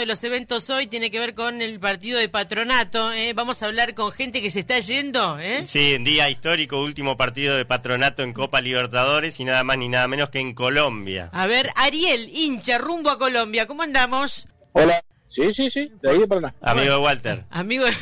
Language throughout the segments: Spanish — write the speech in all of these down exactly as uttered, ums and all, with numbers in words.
de los eventos hoy tiene que ver con el partido de Patronato. ¿eh? Vamos a hablar con gente que se está yendo. ¿eh? Sí, en día histórico, último partido de Patronato en Copa Libertadores y nada más ni nada menos que en Colombia. A ver, Ariel, hincha, rumbo a Colombia. ¿Cómo andamos? Hola. Sí, sí, sí, de ahí de Paraná. Amigo de Walter. Amigo de...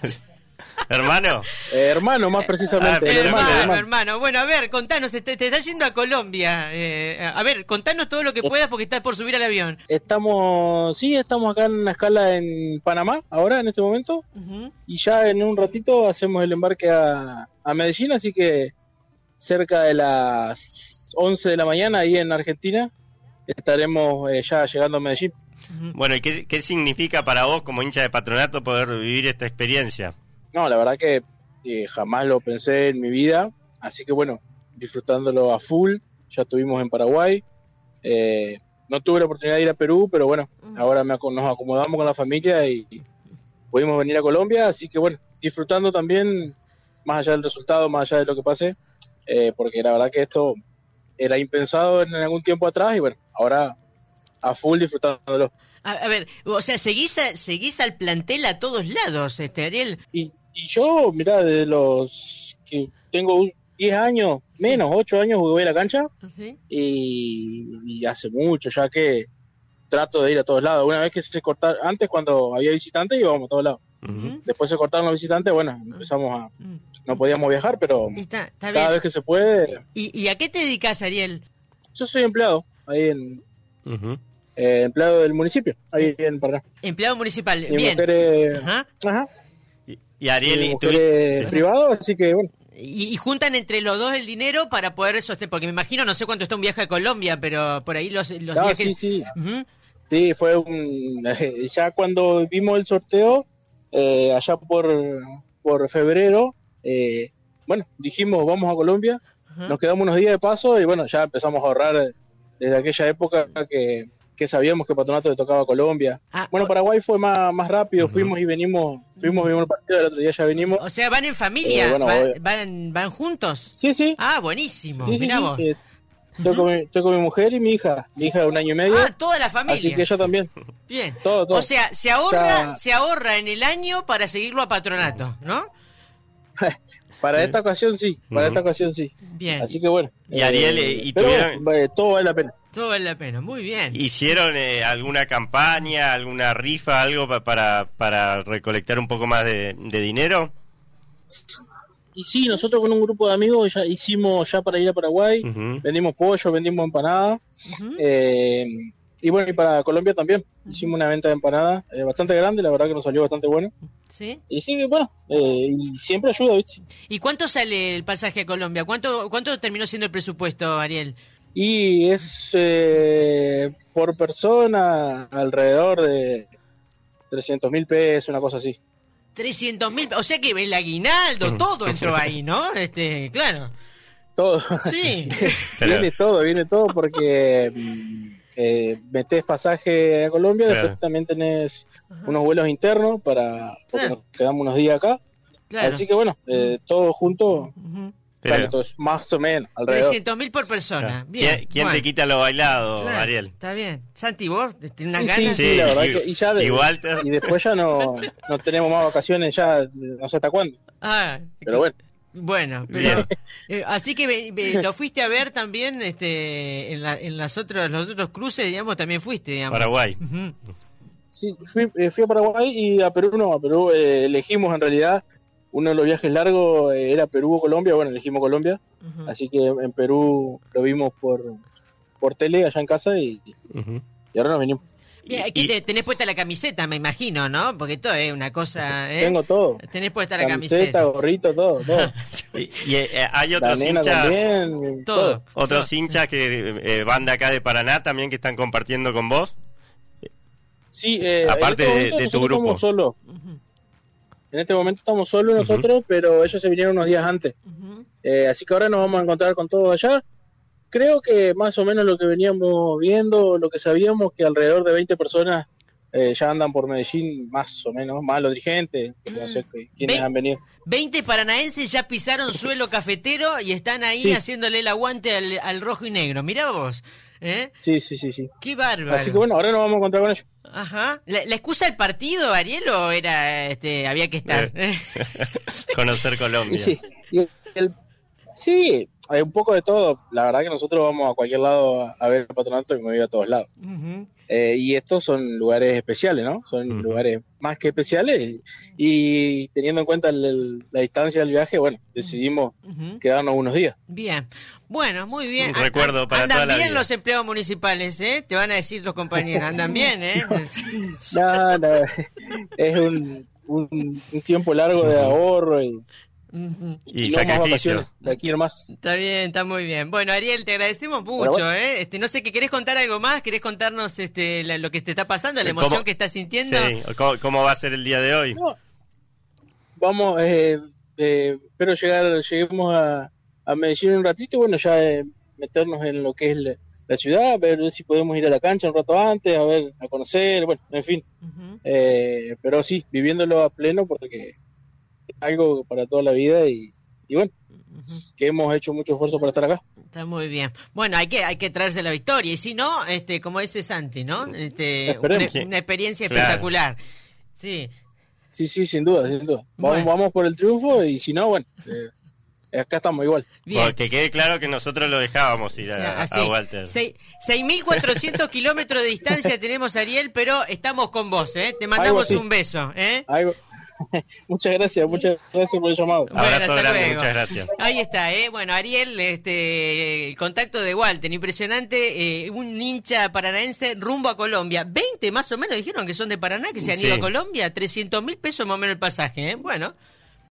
¿Hermano? Eh, hermano, más precisamente. Ah, el hermano, hermano, hermano. hermano. Bueno, a ver, contanos, te, te estás yendo a Colombia. Eh, a ver, contanos todo lo que puedas porque estás por subir al avión. Estamos, sí, estamos acá en una escala en Panamá, ahora, en este momento. Uh-huh. Y ya en un ratito hacemos el embarque a, a Medellín, así que cerca de las once de la mañana, ahí en Argentina, estaremos eh, ya llegando a Medellín. Uh-huh. Bueno, ¿y qué, qué significa para vos, como hincha de Patronato, poder vivir esta experiencia? No, la verdad que eh, jamás lo pensé en mi vida, así que bueno, disfrutándolo a full. Ya estuvimos en Paraguay, eh, no tuve la oportunidad de ir a Perú, pero bueno, uh-huh. ahora me, nos acomodamos con la familia y, y pudimos venir a Colombia, así que bueno, disfrutando también, más allá del resultado, más allá de lo que pase, eh, porque la verdad que esto era impensado en algún tiempo atrás y bueno, ahora a full disfrutándolo. A, a ver, o sea, seguís a, seguís al plantel a todos lados, este Ariel. Y, y yo, mirá, desde los que tengo diez años, menos, ocho años jugué a la cancha, ¿sí? y, y hace mucho ya que trato de ir a todos lados. Una vez que se cortaron, antes cuando había visitantes íbamos a todos lados. Uh-huh. Después se cortaron los visitantes, bueno, empezamos a... No podíamos viajar, pero está, está cada bien. vez que se puede... ¿Y, ¿Y a qué te dedicas, Ariel? Yo soy empleado, ahí en... Uh-huh. Eh, empleado del municipio, ahí en Paraná. Empleado municipal, y bien. Mujer, eh, ajá. Ajá. Y, y Ariel, y tú... sí. privado, así que bueno. Y, y juntan entre los dos el dinero para poder sostener, porque me imagino, no sé cuánto está un viaje a Colombia, pero por ahí los, los no, viajes... Sí, sí. Uh-huh. Sí, fue un... Ya cuando vimos el sorteo, eh, allá por, por febrero, eh, bueno, dijimos, vamos a Colombia, uh-huh. nos quedamos unos días de paso y bueno, ya empezamos a ahorrar desde aquella época que... que sabíamos que Patronato le tocaba a Colombia. Ah, bueno, Paraguay fue más, más rápido, uh-huh. fuimos y venimos, fuimos, vimos el partido, el otro día ya venimos. O sea, ¿van en familia? Eh, bueno, ¿Van, van, ¿Van juntos? Sí, sí. Ah, buenísimo, sí, sí, mirá sí. vos. Eh, estoy, uh-huh. con mi, estoy con mi mujer y mi hija, mi hija de un año y medio. Ah, toda la familia. Así que yo también. Bien. Todo, todo. O sea, se ahorra, ya... se ahorra en el año para seguirlo a Patronato, ¿no? Para Bien. esta ocasión sí, para uh-huh. esta ocasión sí. Bien. Así que bueno. Y Ariel, eh, y pero, tuvieron... eh, todo vale la pena. Todo vale la pena, muy bien. ¿Hicieron eh, alguna campaña, alguna rifa, algo pa- para para recolectar un poco más de, de dinero? Y sí, nosotros con un grupo de amigos ya hicimos ya para ir a Paraguay, uh-huh. vendimos pollo, vendimos empanadas, uh-huh. eh, y bueno, y para Colombia también, uh-huh. hicimos una venta de empanadas eh, bastante grande, la verdad que nos salió bastante bueno. ¿Sí? Y sí, bueno, eh, y siempre ayuda, ¿viste? ¿Y cuánto sale el pasaje a Colombia? ¿Cuánto cuánto terminó siendo el presupuesto, Ariel? Y es eh, por persona alrededor de trescientos mil pesos, una cosa así. trescientos mil, o sea que el aguinaldo, todo entró ahí, ¿no? Este, claro. Todo. Sí. Viene todo, viene todo porque eh, metés pasaje a Colombia, claro. Después también tenés Ajá. unos vuelos internos para porque claro. nos quedamos unos días acá. Claro. Así que bueno, eh, todo junto. Uh-huh. Sale todo, más o menos, alrededor. trescientos mil por persona. Claro. Bien. ¿Quién, quién bueno. te quita lo bailado, claro, Ariel? Está bien. Santi, ¿vos tenés unas sí, ganas? Sí, sí, la verdad. Y, que, y, ya de, igual te... y después ya no, no tenemos más vacaciones, ya no sé hasta cuándo. Ah, pero bueno. Bueno, pero, eh, así que me, me, lo fuiste a ver también este, en, la, en las otros, los otros cruces, digamos, también fuiste, digamos. Paraguay. Uh-huh. Sí, fui, eh, fui a Paraguay y a Perú no, a Perú eh, elegimos en realidad. Uno de los viajes largos eh, era Perú o Colombia, bueno, elegimos Colombia, uh-huh. así que en Perú lo vimos por por tele allá en casa y, uh-huh. y ahora nos venimos. Bien, aquí te, tenés puesta la camiseta, me imagino, ¿no? Porque todo es una cosa... ¿eh? Tengo todo. Tenés puesta la camiseta, camiseta. gorrito, todo, todo. y, y eh, hay otros la nena hinchas... También, todo. todo. Otros todo. hinchas que eh, van de acá de Paraná también que están compartiendo con vos. Sí, eh, aparte este de, de tu grupo. Estamos solos. Uh-huh. En este momento estamos solos nosotros, uh-huh. pero ellos se vinieron unos días antes. Uh-huh. Eh, así que ahora nos vamos a encontrar con todos allá. Creo que más o menos lo que veníamos viendo, lo que sabíamos, que alrededor de veinte personas eh, ya andan por Medellín, más o menos, más los dirigentes, que no sé quiénes han venido. veinte paranaenses ya pisaron suelo cafetero y están ahí sí. haciéndole el aguante al, al rojo y negro. Mirá vos. ¿Eh? Sí, sí, sí, sí. Qué bárbaro. Así que bueno, ahora nos vamos a encontrar con ellos. Ajá. ¿La, la excusa del partido, Ariel, o era, este, había que estar? Eh. Conocer Colombia. Y, y el, sí, hay un poco de todo. La verdad que nosotros vamos a cualquier lado a, a ver el patronato y me voy a todos lados. Uh-huh. Eh, y estos son lugares especiales, ¿no? Son uh-huh. lugares más que especiales. Y, y teniendo en cuenta el, el, la distancia del viaje, bueno, decidimos uh-huh. quedarnos unos días. Bien. Bueno, muy bien. Un recuerdo para andan toda la bien vida. Los empleados municipales, ¿eh? Te van a decir los compañeros. Andan bien, ¿eh? No, no. Es un, un, un tiempo largo de ahorro y... Uh-huh. Y, y no sacrificio. Más vacaciones, de aquí nomás. Está bien, está muy bien. Bueno, Ariel, te agradecemos mucho, bueno. ¿eh? Este, no sé, ¿qué querés contar algo más? ¿Querés contarnos este, la, lo que te está pasando, la emoción ¿Cómo? que estás sintiendo? Sí, ¿cómo, cómo va a ser el día de hoy? No, vamos, eh, eh, espero llegar, lleguemos a, a Medellín un ratito, bueno, ya eh, meternos en lo que es la, la ciudad, ver si podemos ir a la cancha un rato antes, a ver, a conocer, bueno, en fin. Uh-huh. Eh, pero sí, viviéndolo a pleno porque es algo para toda la vida y y bueno, uh-huh. que hemos hecho mucho esfuerzo para estar acá. Está muy bien. Bueno, hay que hay que traerse la victoria y si no, este, como dice Santi, ¿no? Este, una, una experiencia claro. espectacular. Sí. Sí, sí, sin duda, sin duda. Vamos, bueno. vamos por el triunfo y si no, bueno, eh, acá estamos igual. Bueno, que quede claro que nosotros lo dejábamos ir a, o sea, a Walter. seis mil cuatrocientos kilómetros de distancia tenemos, Ariel, pero estamos con vos, ¿eh? Te mandamos un beso, ¿eh? Algo. Muchas gracias, muchas gracias por el llamado. Bueno, abrazo grande, luego. Muchas gracias. Ahí está, eh. Bueno, Ariel, este, el contacto de Walter, impresionante, eh, un hincha paranaense rumbo a Colombia. veinte más o menos dijeron que son de Paraná, que se han sí. ido a Colombia, trescientos mil pesos más o menos el pasaje, eh. Bueno.